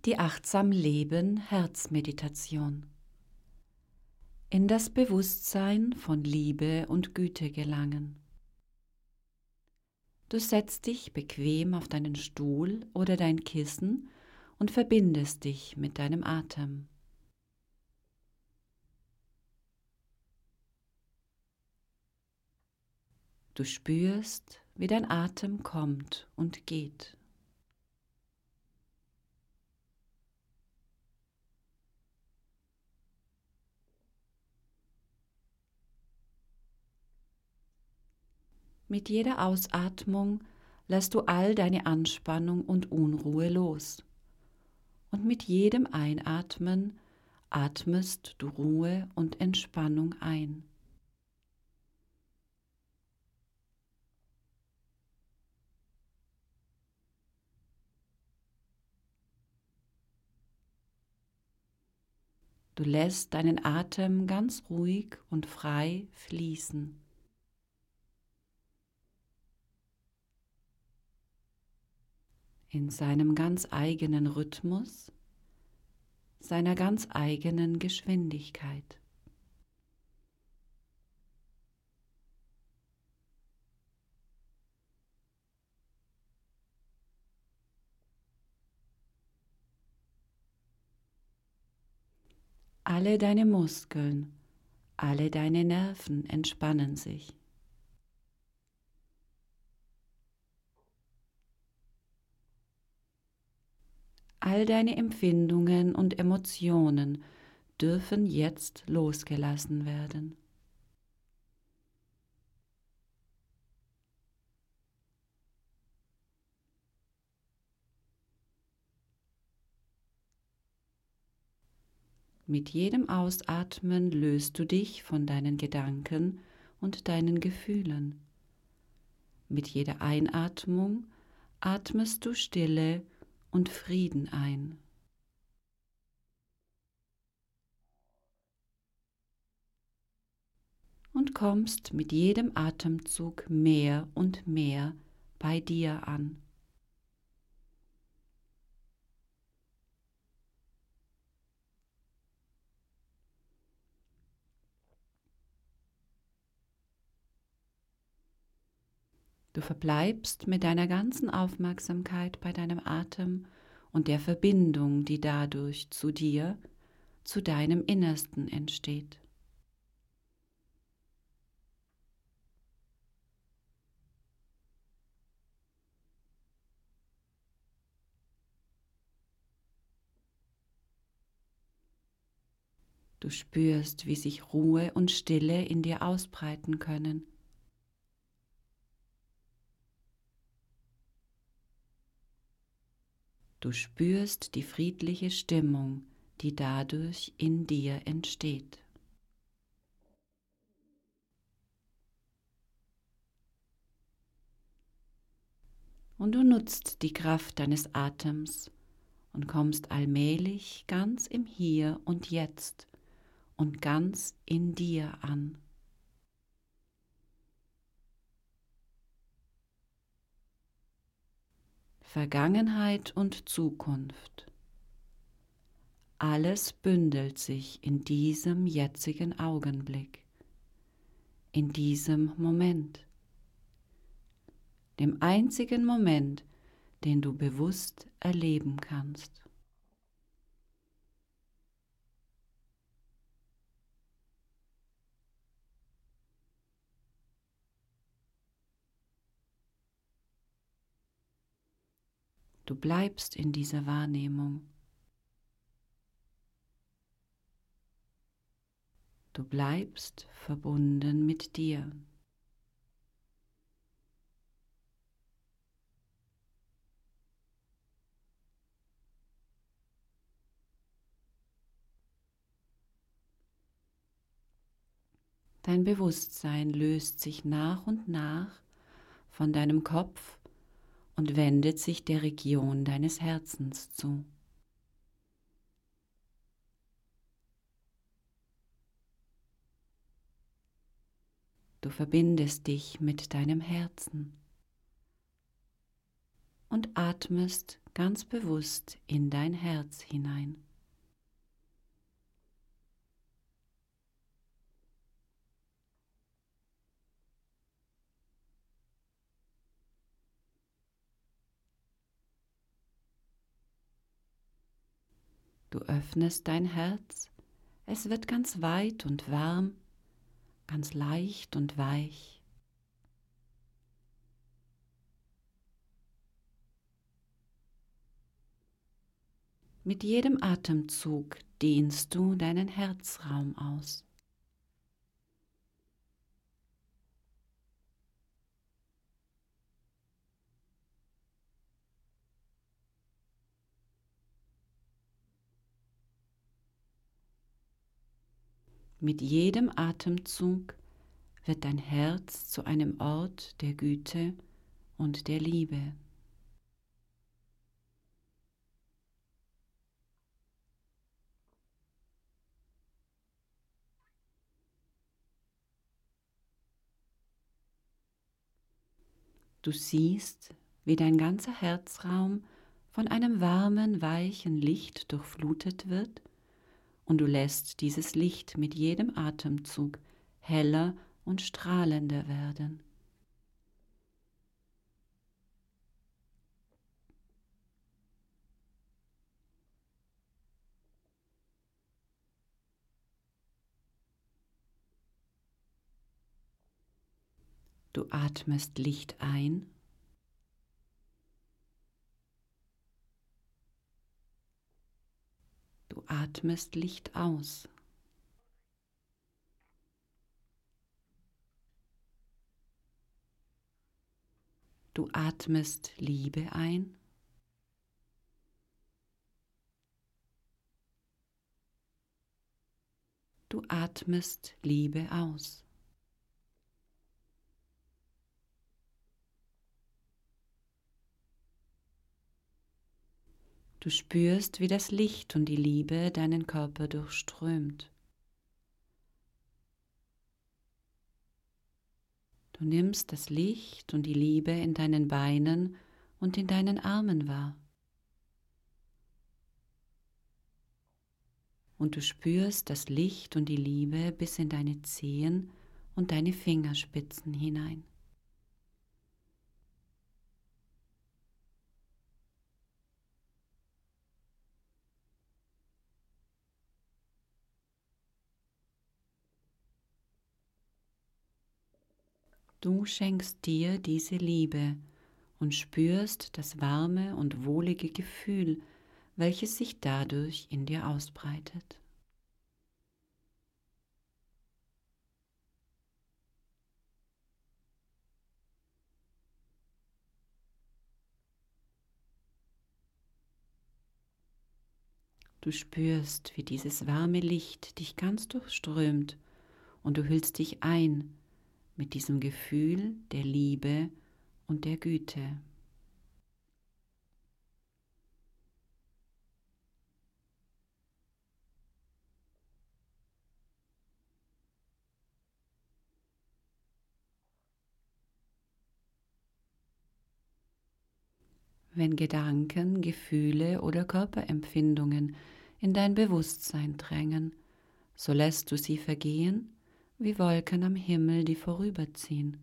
Die Achtsam Leben Herzmeditation. In das Bewusstsein von Liebe und Güte gelangen. Du setzt dich bequem auf deinen Stuhl oder dein Kissen und verbindest dich mit deinem Atem. Du spürst, wie dein Atem kommt und geht. Mit jeder Ausatmung lässt du all deine Anspannung und Unruhe los. Und mit jedem Einatmen atmest du Ruhe und Entspannung ein. Du lässt deinen Atem ganz ruhig und frei fließen. In seinem ganz eigenen Rhythmus, seiner ganz eigenen Geschwindigkeit. Alle deine Muskeln, alle deine Nerven entspannen sich. All deine Empfindungen und Emotionen dürfen jetzt losgelassen werden. Mit jedem Ausatmen löst du dich von deinen Gedanken und deinen Gefühlen. Mit jeder Einatmung atmest du Stille und Frieden ein. Und kommst mit jedem Atemzug mehr und mehr bei dir an. Du verbleibst mit deiner ganzen Aufmerksamkeit bei deinem Atem und der Verbindung, die dadurch zu dir, zu deinem Innersten entsteht. Du spürst, wie sich Ruhe und Stille in dir ausbreiten können. Du spürst die friedliche Stimmung, die dadurch in dir entsteht. Und du nutzt die Kraft deines Atems und kommst allmählich ganz im Hier und Jetzt und ganz in dir an. Vergangenheit und Zukunft. Alles bündelt sich in diesem jetzigen Augenblick, in diesem Moment, dem einzigen Moment, den du bewusst erleben kannst. Du bleibst in dieser Wahrnehmung. Du bleibst verbunden mit dir. Dein Bewusstsein löst sich nach und nach von deinem Kopf und wendet sich der Region deines Herzens zu. Du verbindest dich mit deinem Herzen und atmest ganz bewusst in dein Herz hinein. Du öffnest dein Herz, es wird ganz weit und warm, ganz leicht und weich. Mit jedem Atemzug dehnst du deinen Herzraum aus. Mit jedem Atemzug wird dein Herz zu einem Ort der Güte und der Liebe. Du siehst, wie dein ganzer Herzraum von einem warmen, weichen Licht durchflutet wird, und du lässt dieses Licht mit jedem Atemzug heller und strahlender werden. Du atmest Licht ein, du atmest Licht aus. Du atmest Liebe ein, du atmest Liebe aus. Du spürst, wie das Licht und die Liebe deinen Körper durchströmt. Du nimmst das Licht und die Liebe in deinen Beinen und in deinen Armen wahr. Und du spürst das Licht und die Liebe bis in deine Zehen und deine Fingerspitzen hinein. Du schenkst dir diese Liebe und spürst das warme und wohlige Gefühl, welches sich dadurch in dir ausbreitet. Du spürst, wie dieses warme Licht dich ganz durchströmt, und du hüllst dich ein mit diesem Gefühl der Liebe und der Güte. Wenn Gedanken, Gefühle oder Körperempfindungen in dein Bewusstsein drängen, so lässt du sie vergehen wie Wolken am Himmel, die vorüberziehen.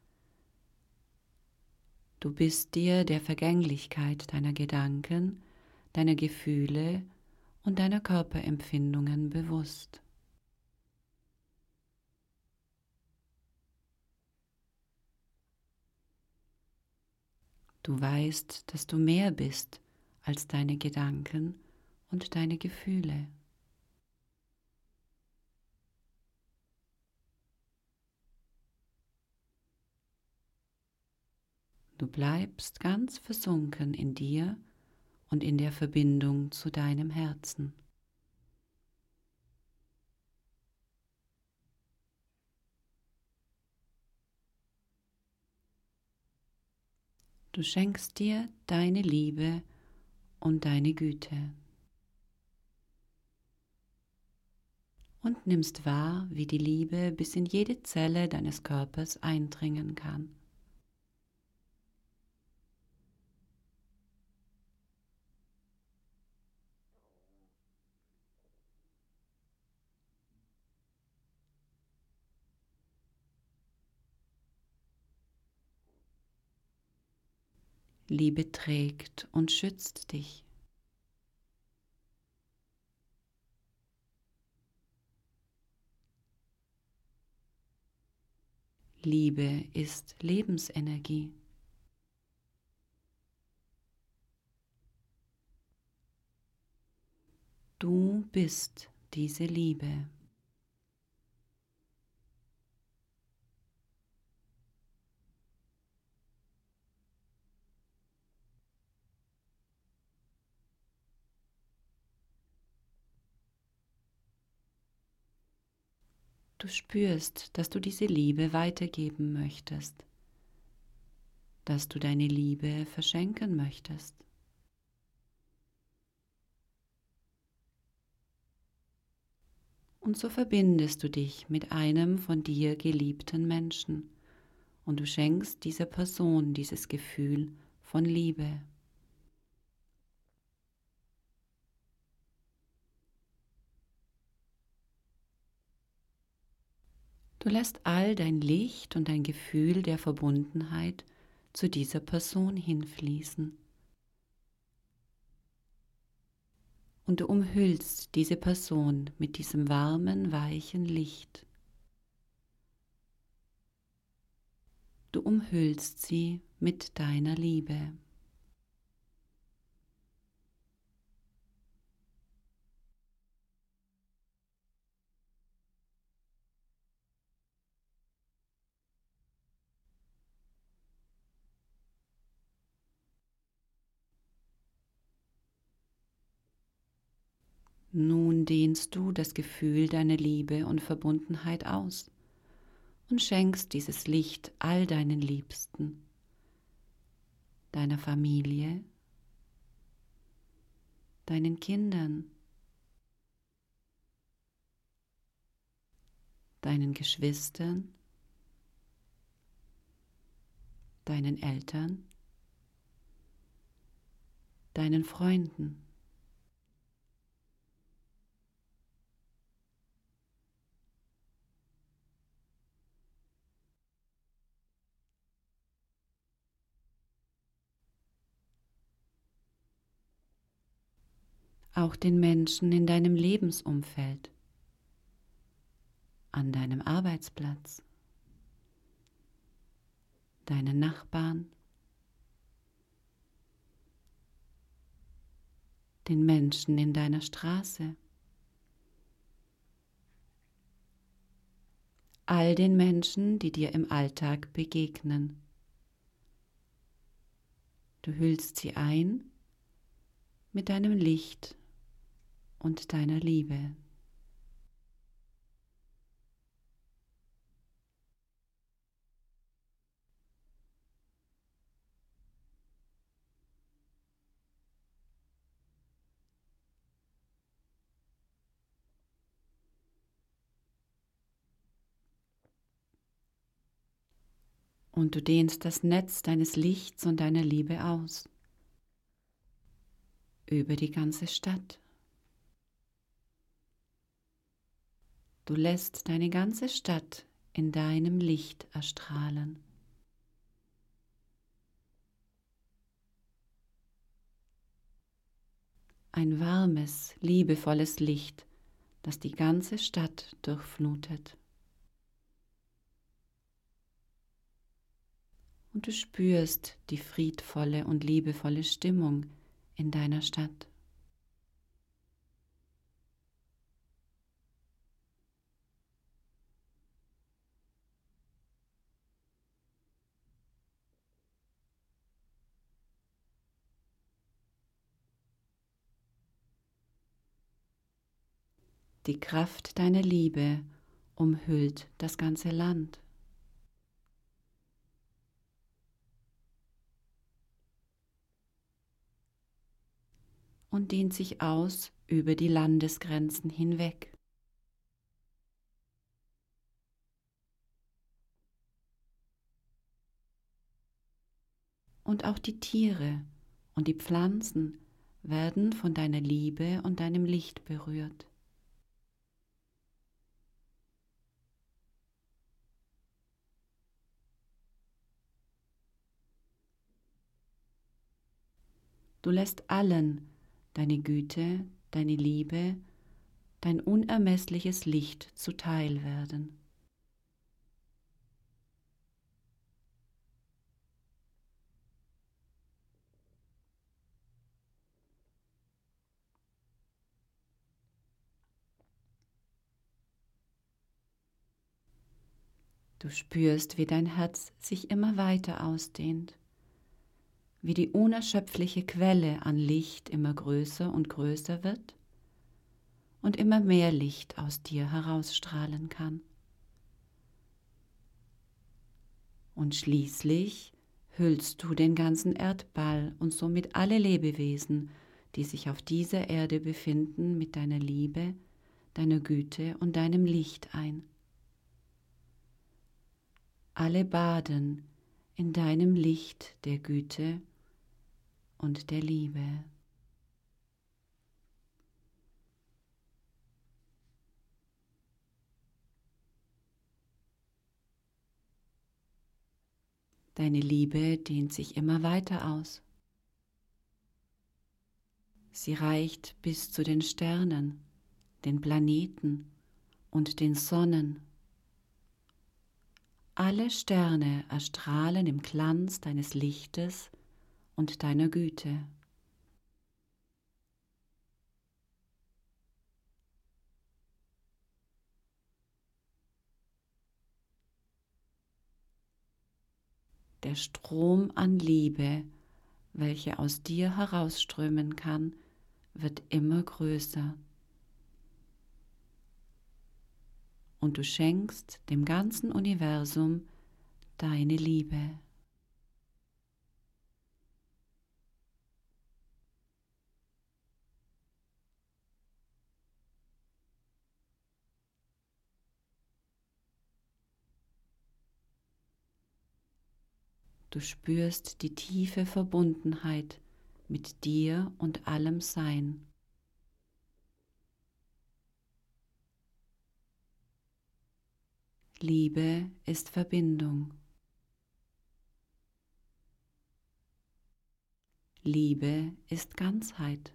Du bist dir der Vergänglichkeit deiner Gedanken, deiner Gefühle und deiner Körperempfindungen bewusst. Du weißt, dass du mehr bist als deine Gedanken und deine Gefühle. Du bleibst ganz versunken in dir und in der Verbindung zu deinem Herzen. Du schenkst dir deine Liebe und deine Güte und nimmst wahr, wie die Liebe bis in jede Zelle deines Körpers eindringen kann. Liebe trägt und schützt dich. Liebe ist Lebensenergie. Du bist diese Liebe. Du spürst, dass du diese Liebe weitergeben möchtest, dass du deine Liebe verschenken möchtest. Und so verbindest du dich mit einem von dir geliebten Menschen und du schenkst dieser Person dieses Gefühl von Liebe. Du lässt all dein Licht und dein Gefühl der Verbundenheit zu dieser Person hinfließen. Und du umhüllst diese Person mit diesem warmen, weichen Licht. Du umhüllst sie mit deiner Liebe. Nun dehnst du das Gefühl deiner Liebe und Verbundenheit aus und schenkst dieses Licht all deinen Liebsten, deiner Familie, deinen Kindern, deinen Geschwistern, deinen Eltern, deinen Freunden. Auch den Menschen in deinem Lebensumfeld, an deinem Arbeitsplatz, deinen Nachbarn, den Menschen in deiner Straße, all den Menschen, die dir im Alltag begegnen. Du hüllst sie ein mit deinem Licht und deiner Liebe. Und du dehnst das Netz deines Lichts und deiner Liebe aus über die ganze Stadt. Du lässt deine ganze Stadt in deinem Licht erstrahlen. Ein warmes, liebevolles Licht, das die ganze Stadt durchflutet. Und du spürst die friedvolle und liebevolle Stimmung in deiner Stadt. Die Kraft deiner Liebe umhüllt das ganze Land. Und dehnt sich aus über die Landesgrenzen hinweg. Und auch die Tiere und die Pflanzen werden von deiner Liebe und deinem Licht berührt. Du lässt allen deine Güte, deine Liebe, dein unermessliches Licht zuteil werden. Du spürst, wie dein Herz sich immer weiter ausdehnt, wie die unerschöpfliche Quelle an Licht immer größer und größer wird und immer mehr Licht aus dir herausstrahlen kann. Und schließlich hüllst du den ganzen Erdball und somit alle Lebewesen, die sich auf dieser Erde befinden, mit deiner Liebe, deiner Güte und deinem Licht ein. Alle baden in deinem Licht der Güte und der Liebe. Deine Liebe dehnt sich immer weiter aus. Sie reicht bis zu den Sternen, den Planeten und den Sonnen. Alle Sterne erstrahlen im Glanz deines Lichtes und deiner Güte. Der Strom an Liebe, welcher aus dir herausströmen kann, wird immer größer. Und du schenkst dem ganzen Universum deine Liebe. Du spürst die tiefe Verbundenheit mit dir und allem Sein. Liebe ist Verbindung. Liebe ist Ganzheit.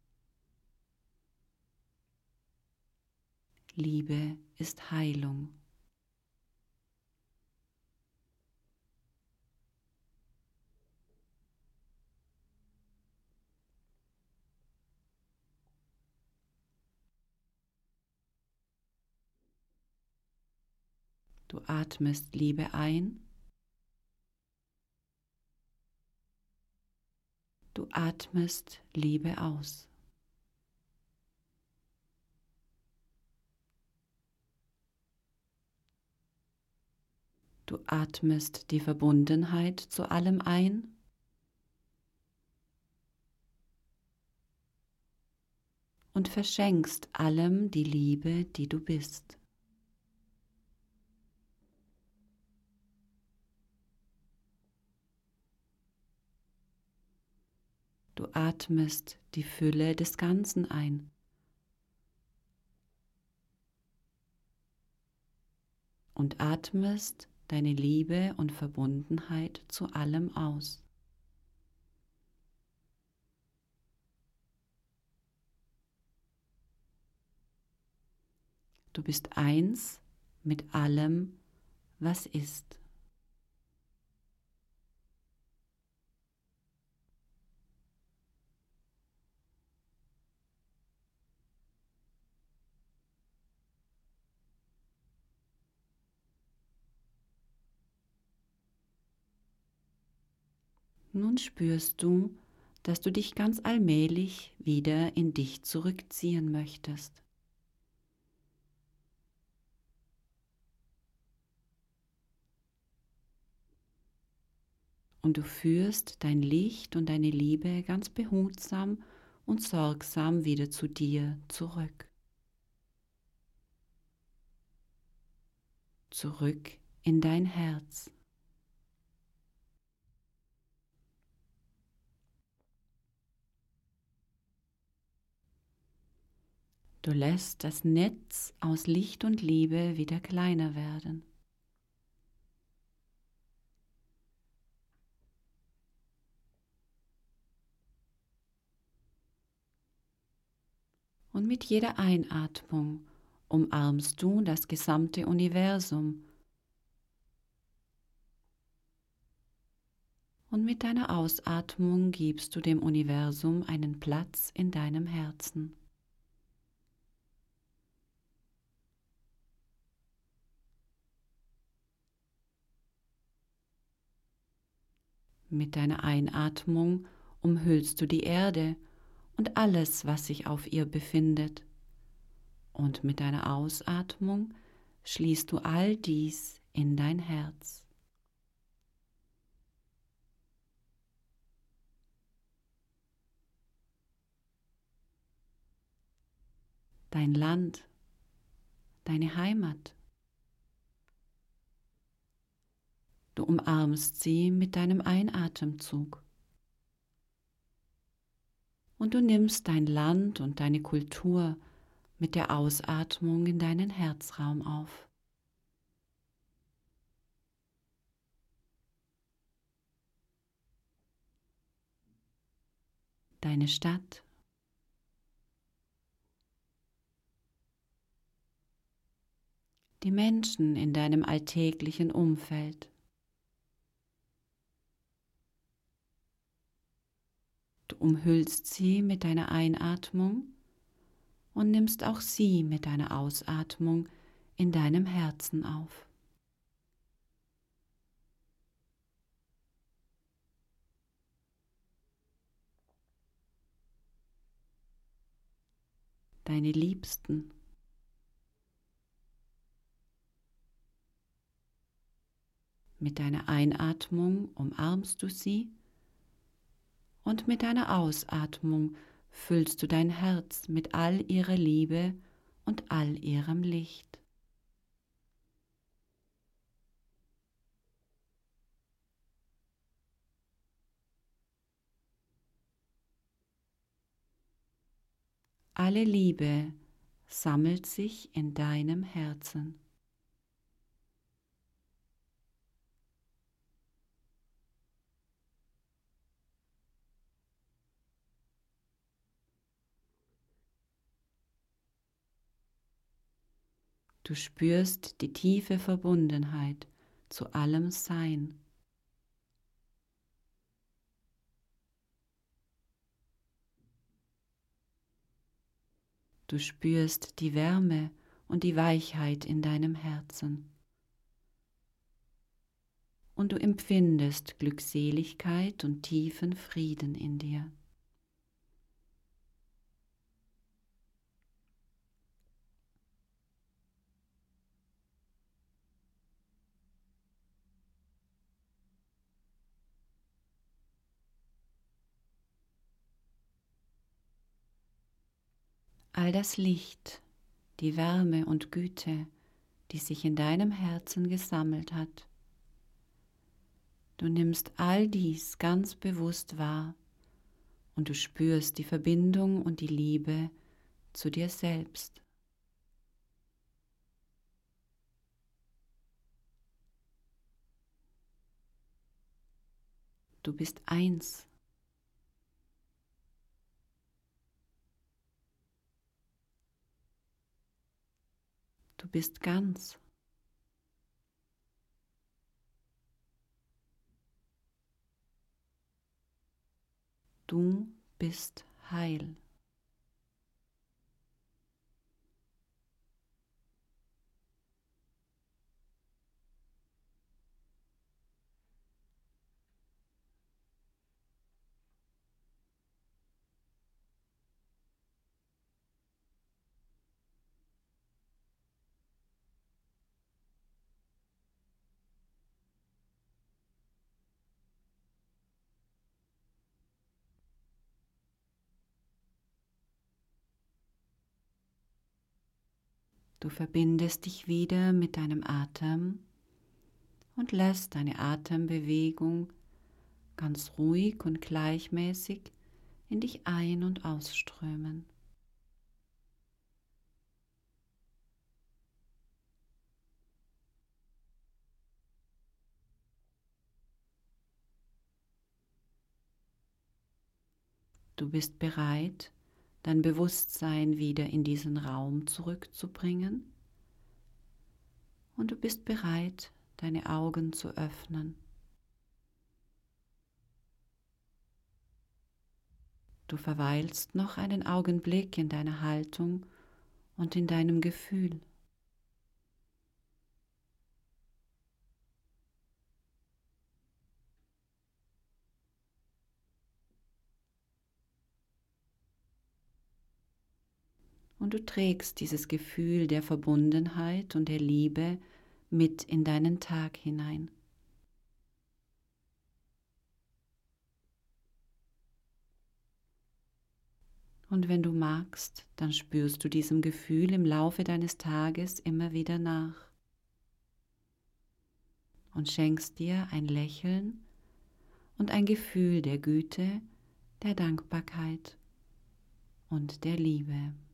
Liebe ist Heilung. Du atmest Liebe ein. Du atmest Liebe aus. Du atmest die Verbundenheit zu allem ein. Und verschenkst allem die Liebe, die du bist. Du atmest die Fülle des Ganzen ein. Und atmest deine Liebe und Verbundenheit zu allem aus. Du bist eins mit allem, was ist. Nun spürst du, dass du dich ganz allmählich wieder in dich zurückziehen möchtest. Und du führst dein Licht und deine Liebe ganz behutsam und sorgsam wieder zu dir zurück. Zurück in dein Herz. Du lässt das Netz aus Licht und Liebe wieder kleiner werden. Und mit jeder Einatmung umarmst du das gesamte Universum. Und mit deiner Ausatmung gibst du dem Universum einen Platz in deinem Herzen. Mit deiner Einatmung umhüllst du die Erde und alles, was sich auf ihr befindet. Und mit deiner Ausatmung schließt du all dies in dein Herz. Dein Land, deine Heimat. Du umarmst sie mit deinem Einatemzug. Und du nimmst dein Land und deine Kultur mit der Ausatmung in deinen Herzraum auf. Deine Stadt, die Menschen in deinem alltäglichen Umfeld. Du umhüllst sie mit deiner Einatmung und nimmst auch sie mit deiner Ausatmung in deinem Herzen auf. Deine Liebsten, mit deiner Einatmung umarmst du sie und mit deiner Ausatmung füllst du dein Herz mit all ihrer Liebe und all ihrem Licht. Alle Liebe sammelt sich in deinem Herzen. Du spürst die tiefe Verbundenheit zu allem Sein. Du spürst die Wärme und die Weichheit in deinem Herzen. Und du empfindest Glückseligkeit und tiefen Frieden in dir. All das Licht, die Wärme und Güte, die sich in deinem Herzen gesammelt hat. Du nimmst all dies ganz bewusst wahr und du spürst die Verbindung und die Liebe zu dir selbst. Du bist eins. Du bist ganz. Du bist heil. Du verbindest dich wieder mit deinem Atem und lässt deine Atembewegung ganz ruhig und gleichmäßig in dich ein- und ausströmen. Du bist bereit dein Bewusstsein wieder in diesen Raum zurückzubringen. Und du bist bereit, deine Augen zu öffnen. Du verweilst noch einen Augenblick in deiner Haltung und in deinem Gefühl. Und du trägst dieses Gefühl der Verbundenheit und der Liebe mit in deinen Tag hinein. Und wenn du magst, dann spürst du diesem Gefühl im Laufe deines Tages immer wieder nach und schenkst dir ein Lächeln und ein Gefühl der Güte, der Dankbarkeit und der Liebe.